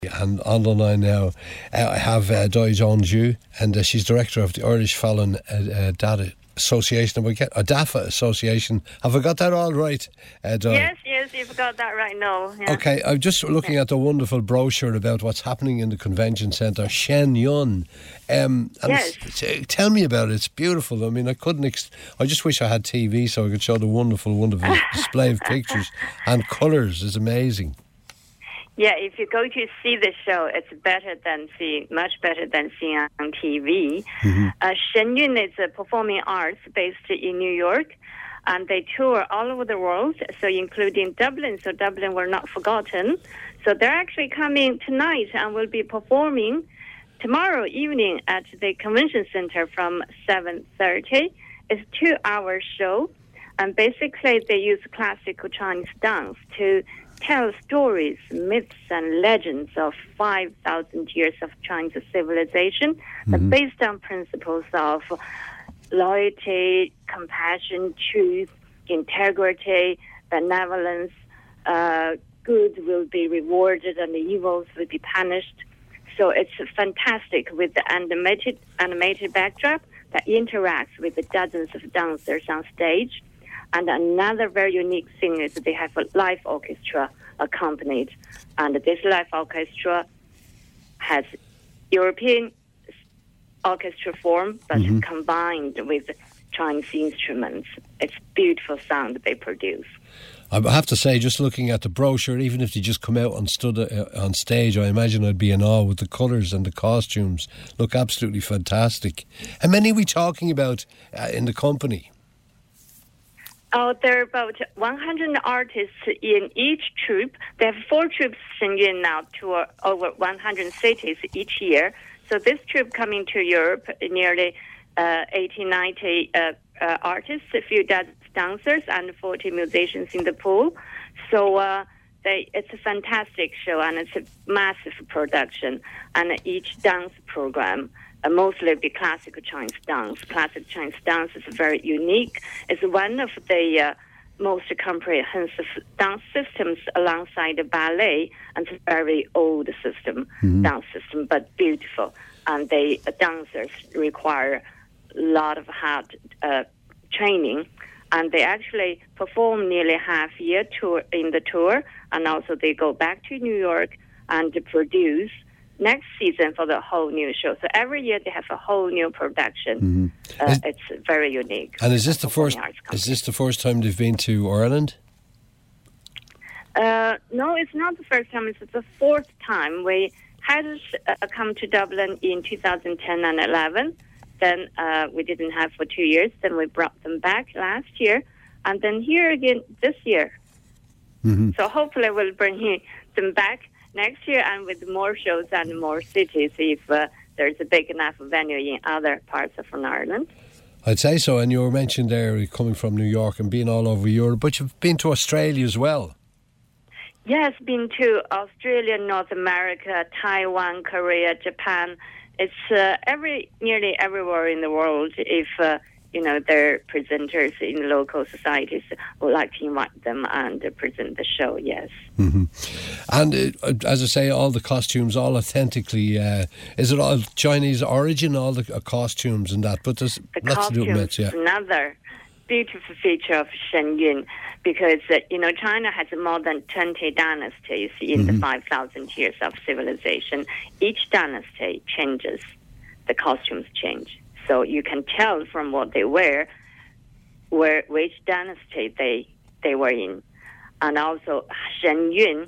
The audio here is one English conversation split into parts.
And on the line now, I have Doi Jones-Yu, and she's director of the Irish Fallon Data Association. We get a DAFA Association. Have I got that all right, Doi? Yes, you've got that right now. Yeah. Okay, I'm just looking at the wonderful brochure about what's happening in the convention centre, Shenyun. Yes. Tell me about it. It's beautiful. I mean, I couldn't. I just wish I had TV so I could show the wonderful display of pictures and colours. It's amazing. Yeah, if you go to see the show, it's much better than seeing on TV. Mm-hmm. Shenyun is a performing arts based in New York, and they tour all over the world, so including Dublin, so Dublin were not forgotten. So they're actually coming tonight and will be performing tomorrow evening at the Convention Center from 7:30. It's a 2-hour show, and basically they use classical Chinese dance to tell stories, myths, and legends of 5,000 years of Chinese civilization, based on principles of loyalty, compassion, truth, integrity, benevolence. Good will be rewarded and the evils will be punished. So it's fantastic with the animated backdrop that interacts with the dozens of dancers on stage. And another very unique thing is they have a live orchestra accompanied. And this live orchestra has European orchestra form, but combined with Chinese instruments. It's beautiful sound they produce. I have to say, just looking at the brochure, even if they just come out and stood on stage, I imagine I'd be in awe with the colours and the costumes. Look absolutely fantastic. How many are we talking about in the company? Oh, there are about 100 artists in each troupe. They have 4 troupes Shenyun now, tour over 100 cities each year. So this troupe coming to Europe, nearly 80, 90 artists, a few dancers, and 40 musicians in the pool. So it's a fantastic show, and it's a massive production. And each dance program mostly be classical Chinese dance. Classical Chinese dance is very unique. It's one of the most comprehensive dance systems alongside the ballet, and it's a very old system, dance system, but beautiful. And the dancers require a lot of hard training, and they actually perform nearly half year tour in the tour, and also they go back to New York and produce next season for the whole new show. So every year they have a whole new production. It's very unique. And is this the first time they've been to Ireland? No, it's not the first time. It's the 4th time. We had come to Dublin in 2010 and 11. Then we didn't have for 2 years. Then we brought them back last year, and then here again this year. So hopefully we'll bring them back next year, and with more shows and more cities, if there's a big enough venue in other parts of Ireland. I'd say so. And you were mentioned there coming from New York and being all over Europe, but you've been to Australia as well. Yes, been to Australia, North America, Taiwan, Korea, Japan. It's nearly everywhere in the world. If their presenters in local societies would like to invite them and present the show, yes. And as I say, all the costumes, all authentically, is it all Chinese origin, all the costumes and that? But there's lots to do with myths, yeah. Another beautiful feature of Shenyun, because, China has more than 20 dynasties in the 5,000 years of civilization. Each dynasty changes, the costumes change. So you can tell from what they wear which dynasty they were in. And also Shenyun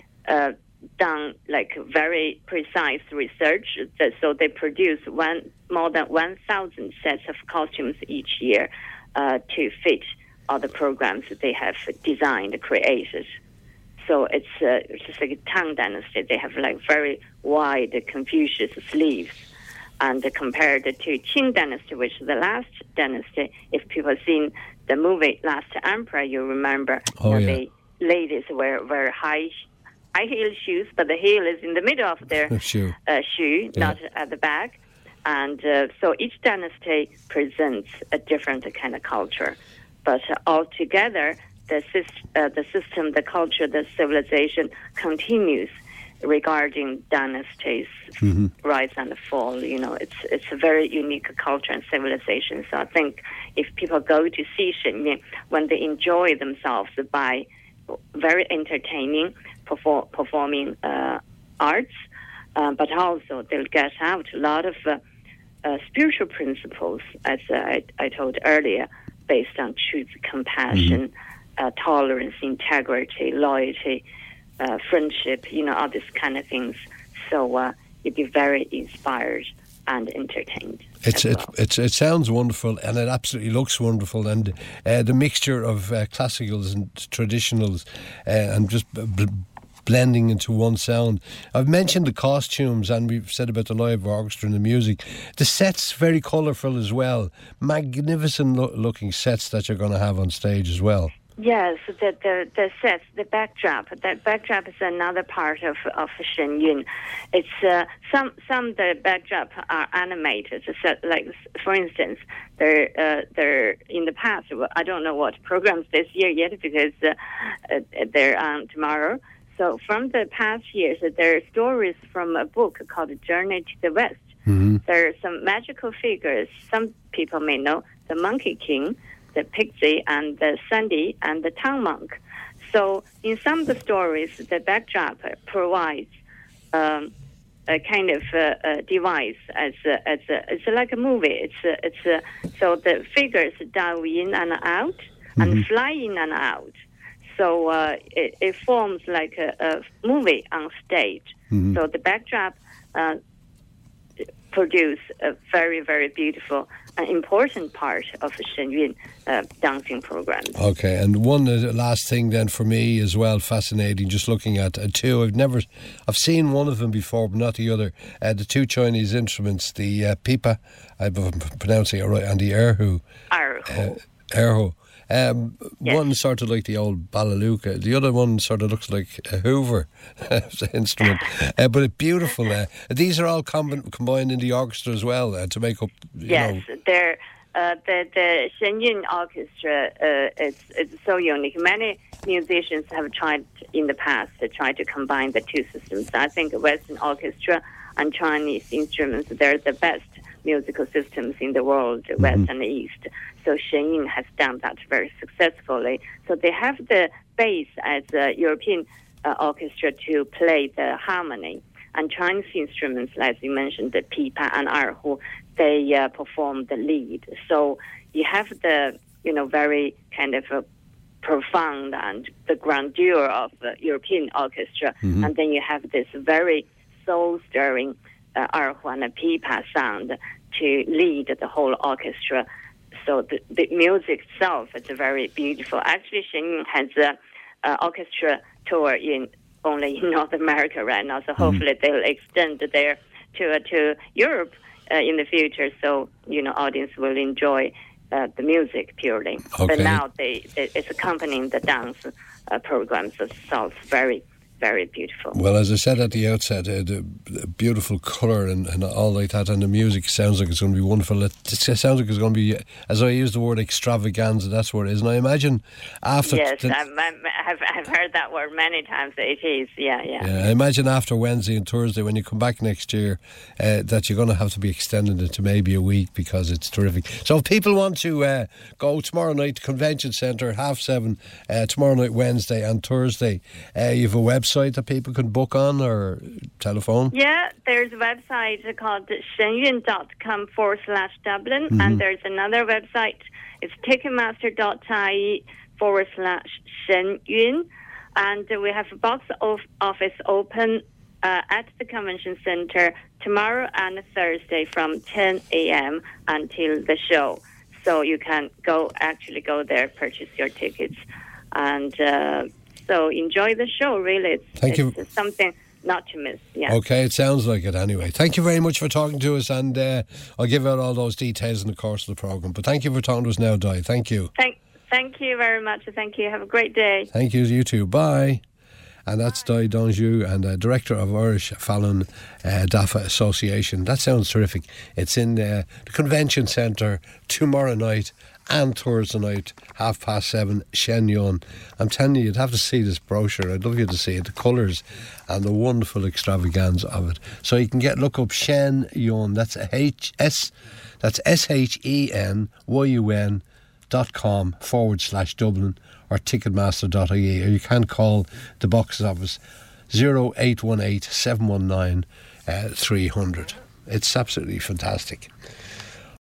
done very precise research. So they produce more than 1,000 sets of costumes each year to fit all the programs that they have designed, created. So it's just like a Tang dynasty. They have very wide Confucius sleeves. And compared to Qing dynasty, which is the last dynasty, if people have seen the movie Last Emperor, you remember the ladies wear very high heel shoes, but the heel is in the middle of their shoe, not at the back. And so each dynasty presents a different kind of culture. But altogether, the system, the culture, the civilization continues. regarding dynasties, rise and fall. You know, it's a very unique culture and civilization. So I think if people go to see Shenyun, when they enjoy themselves by very entertaining performing arts, but also they'll get out a lot of spiritual principles, as I told earlier, based on truth, compassion, tolerance, integrity, loyalty, friendship, you know, all these kind of things. So you'd be very inspired and entertained. It sounds wonderful, and it absolutely looks wonderful, and the mixture of classicals and traditionals and just blending into one sound. I've mentioned the costumes, and we've said about the live orchestra and the music. The set's very colourful as well. Magnificent looking sets that you're going to have on stage as well. Yes, the sets, the backdrop. That backdrop is another part of Shenyun. It's some the backdrop are animated. So, like for instance, they're in the past. I don't know what programs this year yet because they're on tomorrow. So from the past years, there are stories from a book called Journey to the West. There are some magical figures. Some people may know the Monkey King, the Pixie, and the Sandy, and the Town Monk. So in some of the stories, the backdrop provides a kind of device as it's like a movie. So the figures dive in and out and fly in and out. So it forms like a movie on stage. So the backdrop produce a very, very beautiful and important part of the Shenyun dancing program. Okay, and one last thing then for me as well, fascinating, just looking at two. I've seen one of them before, but not the other. The two Chinese instruments, the pipa, I'm pronouncing it right, and the erhu. Erhu. Yes. One sort of like the old Balaluka. The other one sort of looks like a Hoover instrument. But it's beautiful. These are all combined in the orchestra as well to make up. Yes, they're the Shenyun Orchestra. It's so unique. Many musicians have tried in the past to try to combine the two systems. I think Western orchestra and Chinese instruments, they're the best musical systems in the world, West and East. So Shenyun has done that very successfully. So they have the bass as a European orchestra to play the harmony. And Chinese instruments, as you mentioned, the pipa and erhu, they perform the lead. So you have the, very kind of profound and the grandeur of the European orchestra. And then you have this very soul-stirring erhu and pipa sound to lead the whole orchestra. So the music itself is very beautiful. Actually, Shenyun has an orchestra tour only in North America right now. So hopefully they will extend their tour to Europe in the future. So audience will enjoy the music purely. Okay. But now it's accompanying the dance programs. So it's very, very beautiful. Well, as I said at the outset, the beautiful colour and all like that, and the music sounds like it's going to be wonderful. It sounds like it's going to be, as I use the word extravaganza, that's what it is. And I imagine after... Yes, I've heard that word many times. It is, yeah. I imagine after Wednesday and Thursday, when you come back next year, that you're going to have to be extending it to maybe a week because it's terrific. So if people want to go tomorrow night to Convention Centre, 7:30, tomorrow night, Wednesday and Thursday, you have a website that people can book on or telephone? Yeah, there's a website called shenyun.com/Dublin, and there's another website. It's ticketmaster.ie/Shenyun, and we have a box office open at the Convention Centre tomorrow and Thursday from 10 a.m. until the show. So you can go there, purchase your tickets, and so enjoy the show, really. It's something not to miss. Yeah. Okay, it sounds like it anyway. Thank you very much for talking to us, and I'll give out all those details in the course of the programme. But thank you for talking to us now, Di. Thank you. Thank you very much. Thank you. Have a great day. Thank you. You too. Bye. And that's Di Donjou, and Director of Irish Fallon DAFA Association. That sounds terrific. It's in the Convention Centre tomorrow night and Thursday night, 7:30, Shen Yun. I'm telling you, you'd have to see this brochure. I'd love you to see it, the colours and the wonderful extravaganza of it. So you can look up Shen Yun. That's SHENYUN.com/Dublin or ticketmaster.ie, or you can call the box office 0818 719 300. It's absolutely fantastic.